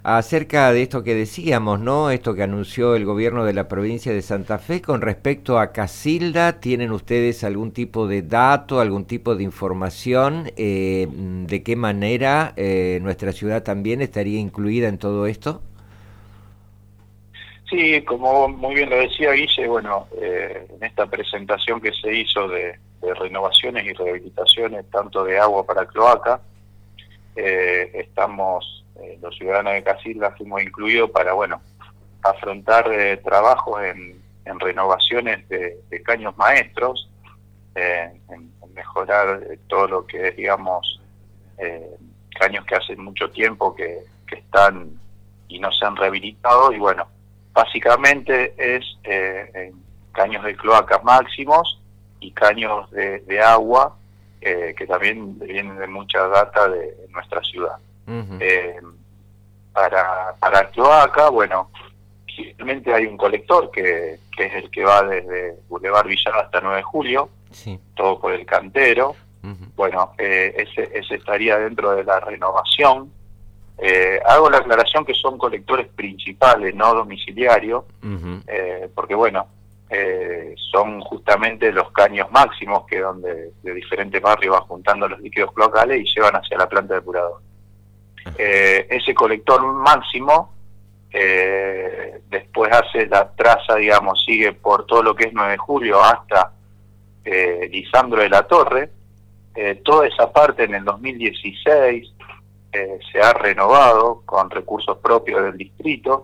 Acerca de esto que decíamos, ¿no? Esto que anunció el gobierno de la provincia de Santa Fe con respecto a Casilda, ¿tienen ustedes algún tipo de dato, algún tipo de información? ¿De qué manera nuestra ciudad también estaría incluida en todo esto? Sí, como muy bien lo decía Guille, bueno, en esta presentación que se hizo de renovaciones y rehabilitaciones, tanto de agua para cloaca, los ciudadanos de Casilda fuimos incluidos para, bueno, afrontar trabajos en renovaciones de caños maestros, en mejorar todo lo que es, digamos, eh, caños que hace mucho tiempo que están y no se han rehabilitado, y bueno, básicamente es caños de cloacas máximos y caños de agua, que también vienen de mucha data de nuestra ciudad. Ujú. Eh, para cloaca, bueno, generalmente hay un colector que es el que va desde Boulevard Villar hasta 9 de Julio, Sí. todo por el cantero. Ujú. Bueno, ese estaría dentro de la renovación. Hago la aclaración que son colectores principales, no domiciliarios, Ujú. porque bueno, son justamente los caños máximos que donde de diferentes barrios van juntando los líquidos cloacales y llevan hacia la planta depuradora. Ese colector máximo después hace la traza, digamos, sigue por todo lo que es 9 de Julio hasta Lisandro de la Torre. Toda esa parte en el 2016 se ha renovado con recursos propios del distrito,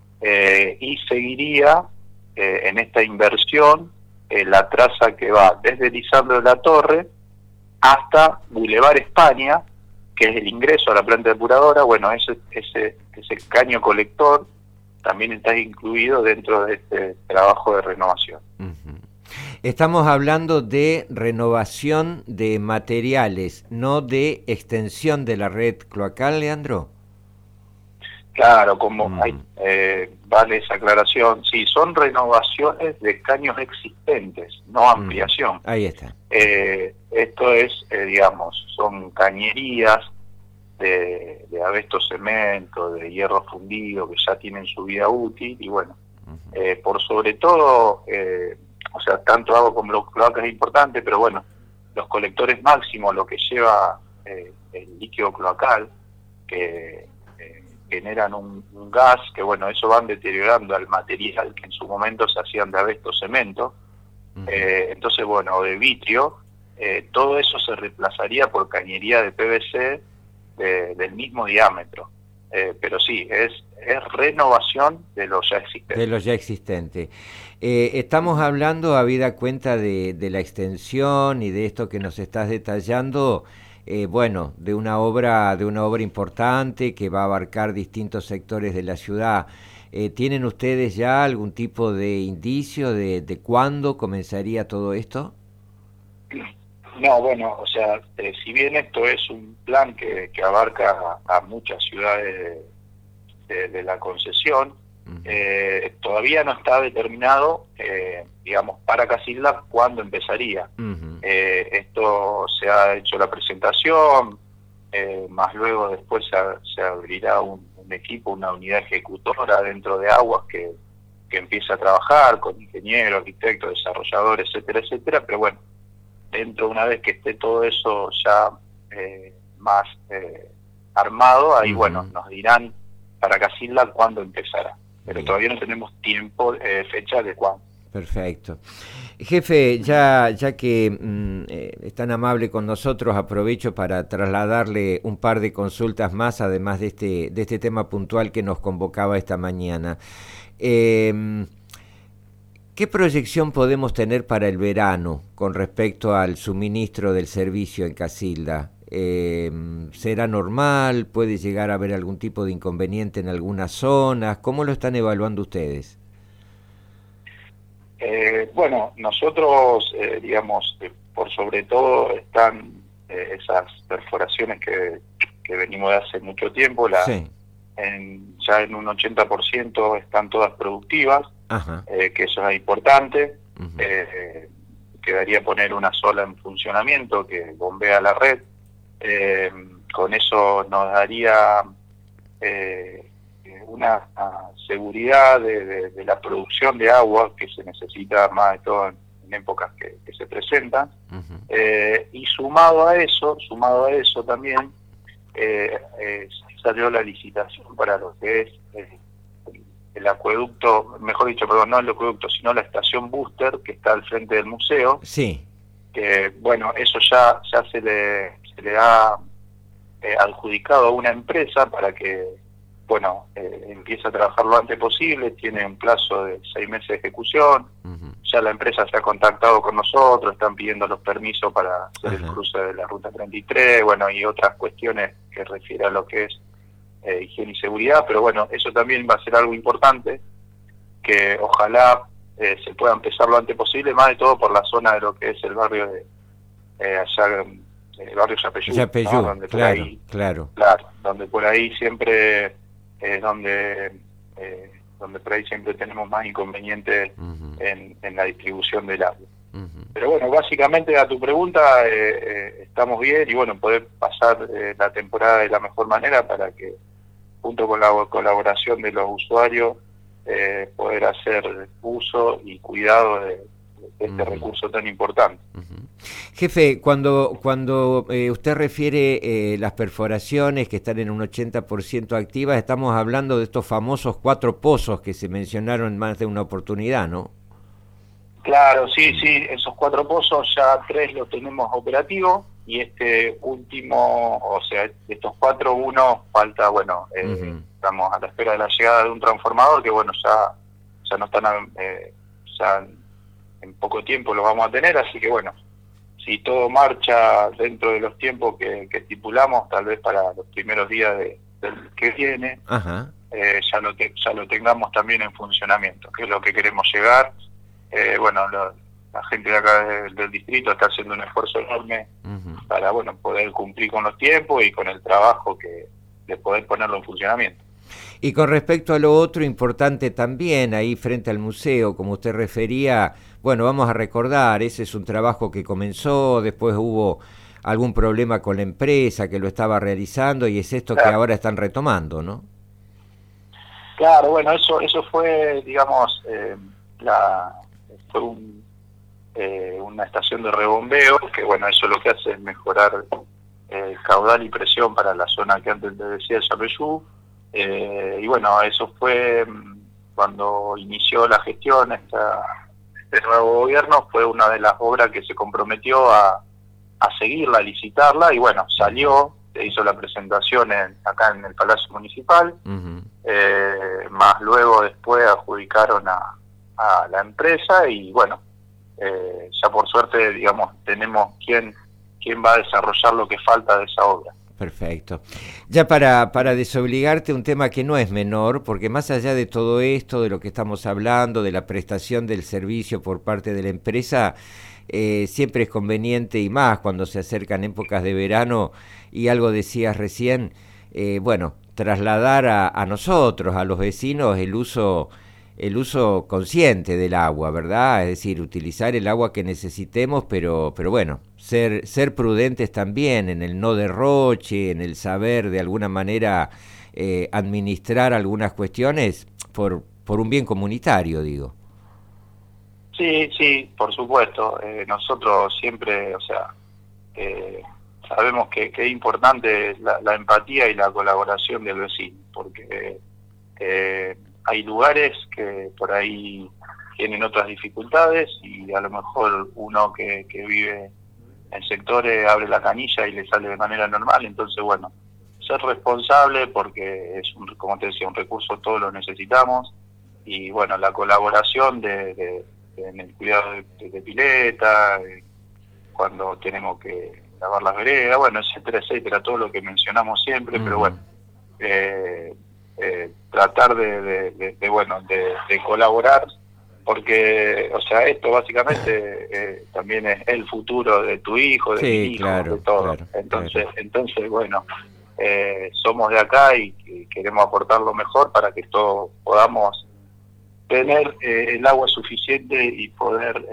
y seguiría en esta inversión la traza que va desde Lisandro de la Torre hasta Boulevard España, que es el ingreso a la planta depuradora. Bueno, ese caño colector también está incluido dentro de este trabajo de renovación. Ujú. Estamos hablando de renovación de materiales, no de extensión de la red cloacal, Leandro. Claro, como hay, Ujú. vale esa aclaración, sí, son renovaciones de caños existentes, no Ujú. ampliación. Ahí está. Esto es, digamos, son cañerías de abesto cemento, de hierro fundido, que ya tienen su vida útil, y bueno, Ujú. por sobre todo, o sea, tanto agua como los cloacas es importante, pero bueno, los colectores máximos, lo que lleva el líquido cloacal, que generan un gas, que bueno, eso van deteriorando al material que en su momento se hacían de abesto cemento, Ujú. entonces bueno, de vitrio, todo eso se reemplazaría por cañería de PVC del mismo diámetro. Pero sí, es renovación de lo ya De existente. los ya existentes. Estamos Ujú. hablando, habida cuenta de la extensión y de esto que nos estás detallando, bueno, de una obra importante que va a abarcar distintos sectores de la ciudad. ¿Tienen ustedes ya algún tipo de indicio de cuándo comenzaría todo esto? No, bueno, o sea, si bien esto es un plan que abarca a muchas ciudades de la concesión, Ujú. todavía no está determinado, digamos, para Casilda cuándo empezaría. Ujú. Esto se ha hecho la presentación, más luego después se abrirá un equipo, una unidad ejecutora dentro de Aguas que empieza a trabajar con ingenieros, arquitectos, desarrolladores, etcétera, etcétera, pero bueno, dentro, una vez que esté todo eso ya más armado, ahí bueno, Ujú. nos dirán para Casilda cuándo empezará, pero Bien. todavía no tenemos tiempo, fecha de cuándo. Perfecto. Jefe, Ujú. ya que es tan amable con nosotros, aprovecho para trasladarle un par de consultas más, además de este tema puntual que nos convocaba esta mañana. Eh, ¿Qué proyección podemos tener para el verano con respecto al suministro del servicio en Casilda? ¿Será normal? ¿Puede llegar a haber algún tipo de inconveniente en algunas zonas? ¿Cómo lo están evaluando ustedes? Bueno, nosotros, digamos, por sobre todo están esas perforaciones que venimos de hace mucho tiempo, Sí. ya en un 80% están todas productivas, Ajá. que eso es importante. Ujú. Eh, Quedaría poner una sola en funcionamiento que bombea la red. Eh, con eso nos daría una seguridad de la producción de agua que se necesita más de todo en épocas que se presentan. Y sumado a eso también salió la licitación para lo que es el acueducto, mejor dicho, perdón, no el acueducto, sino la estación booster que está al frente del museo. Sí. Que bueno, eso ya se le ha adjudicado a una empresa para que, bueno, empiece a trabajar lo antes posible. Tiene un plazo de 6 meses de ejecución. Ya la empresa se ha contactado con nosotros, están pidiendo los permisos para hacer el cruce de la Ruta 33, bueno, y otras cuestiones que refiere a lo que es higiene y seguridad, pero bueno, eso también va a ser algo importante, que ojalá se pueda empezar lo antes posible, más de todo por la zona de lo que es el barrio de allá, el barrio Yapeyú, ¿no? Donde claro, donde por ahí siempre donde por ahí siempre tenemos más inconvenientes en la distribución del agua. Pero bueno, básicamente a tu pregunta, estamos bien y bueno, poder pasar la temporada de la mejor manera para que, junto con la colaboración de los usuarios, poder hacer uso y cuidado de este recurso tan importante. Jefe, cuando usted refiere las perforaciones que están en un 80% activas, estamos hablando de estos famosos 4 pozos que se mencionaron en más de una oportunidad, ¿no? Claro, sí, esos 4 pozos ya 3 los tenemos operativos y este último, o sea, de estos 4, uno falta, bueno, estamos a la espera de la llegada de un transformador que bueno, ya no están, ya en poco tiempo lo vamos a tener, así que bueno, si todo marcha dentro de los tiempos que estipulamos, tal vez para los primeros días del que viene, ya lo tengamos también en funcionamiento, que es lo que queremos llegar. Bueno, la gente de acá del distrito está haciendo un esfuerzo enorme para, bueno, poder cumplir con los tiempos y con el trabajo de poder ponerlo en funcionamiento. Y con respecto a lo otro importante también, ahí frente al museo, como usted refería, bueno, vamos a recordar, ese es un trabajo que comenzó, después hubo algún problema con la empresa que lo estaba realizando y es esto que ahora están retomando, ¿no? Claro, bueno, eso fue, digamos, fue una estación de rebombeo, que bueno, eso lo que hace es mejorar caudal y presión para la zona que antes te decía Yapeyú. Y bueno, eso fue cuando inició la gestión este nuevo gobierno, fue una de las obras que se comprometió a seguirla, a licitarla, y bueno, salió, se hizo la presentación acá en el Palacio Municipal, más luego después adjudicaron a la empresa y bueno, ya por suerte, digamos, tenemos quién va a desarrollar lo que falta de esa obra. Perfecto. Ya para desobligarte, un tema que no es menor, porque más allá de todo esto, de lo que estamos hablando, de la prestación del servicio por parte de la empresa, siempre es conveniente, y más cuando se acercan épocas de verano, y algo decías recién, bueno, trasladar a nosotros, a los vecinos, el uso consciente del agua, ¿verdad? Es decir, utilizar el agua que necesitemos, pero bueno, ser prudentes también en el no derroche, en el saber de alguna manera administrar algunas cuestiones por un bien comunitario, digo. Sí, por supuesto. Nosotros siempre, o sea, sabemos que es importante la empatía y la colaboración del vecino, porque hay lugares que por ahí tienen otras dificultades y a lo mejor uno que vive en sectores abre la canilla y le sale de manera normal. Entonces, bueno, ser responsable porque es, como te decía, un recurso, todos lo necesitamos, y bueno, la colaboración en el cuidado de pileta, cuando tenemos que lavar las veredas, bueno, etcétera, todo lo que mencionamos siempre, pero bueno, tratar de colaborar, porque, o sea, esto básicamente también es el futuro de tu hijo, de mi hijo, de todo. Entonces, bueno, somos de acá y queremos aportar lo mejor para que todos podamos tener el agua suficiente y poder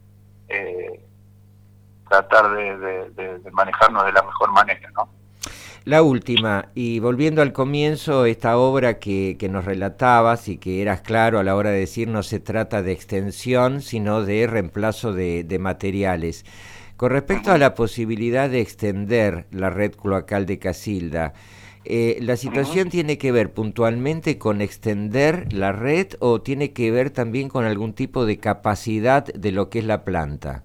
tratar de manejarnos de la mejor manera, ¿no? La última, y volviendo al comienzo, esta obra que nos relatabas y que eras claro a la hora de decir no se trata de extensión, sino de reemplazo de materiales. Con respecto a la posibilidad de extender la red cloacal de Casilda, ¿la situación tiene que ver puntualmente con extender la red o tiene que ver también con algún tipo de capacidad de lo que es la planta?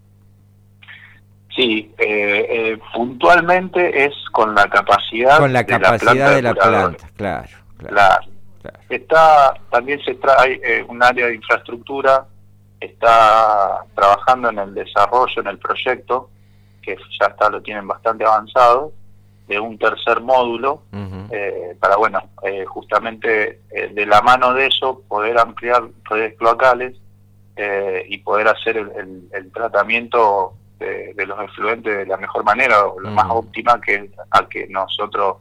Sí, puntualmente es con la capacidad, Con la capacidad de la planta, claro, claro. claro. También se trae un área de infraestructura, está trabajando en el desarrollo, en el proyecto, que ya lo tienen bastante avanzado, de un tercer módulo, para, justamente de la mano de eso, poder ampliar redes cloacales y poder hacer el tratamiento de los efluentes de la mejor manera, o la más óptima a que nosotros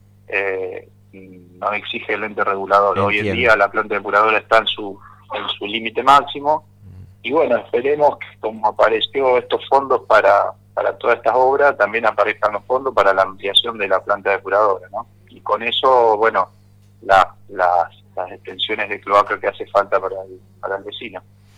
nos exige el ente regulador. Entiendo. Hoy en día la planta depuradora está en su límite máximo, y bueno, esperemos que como apareció estos fondos para todas estas obras, también aparezcan los fondos para la ampliación de la planta depuradora, ¿no? Y con eso, bueno, las extensiones de cloaca que hace falta para el vecino.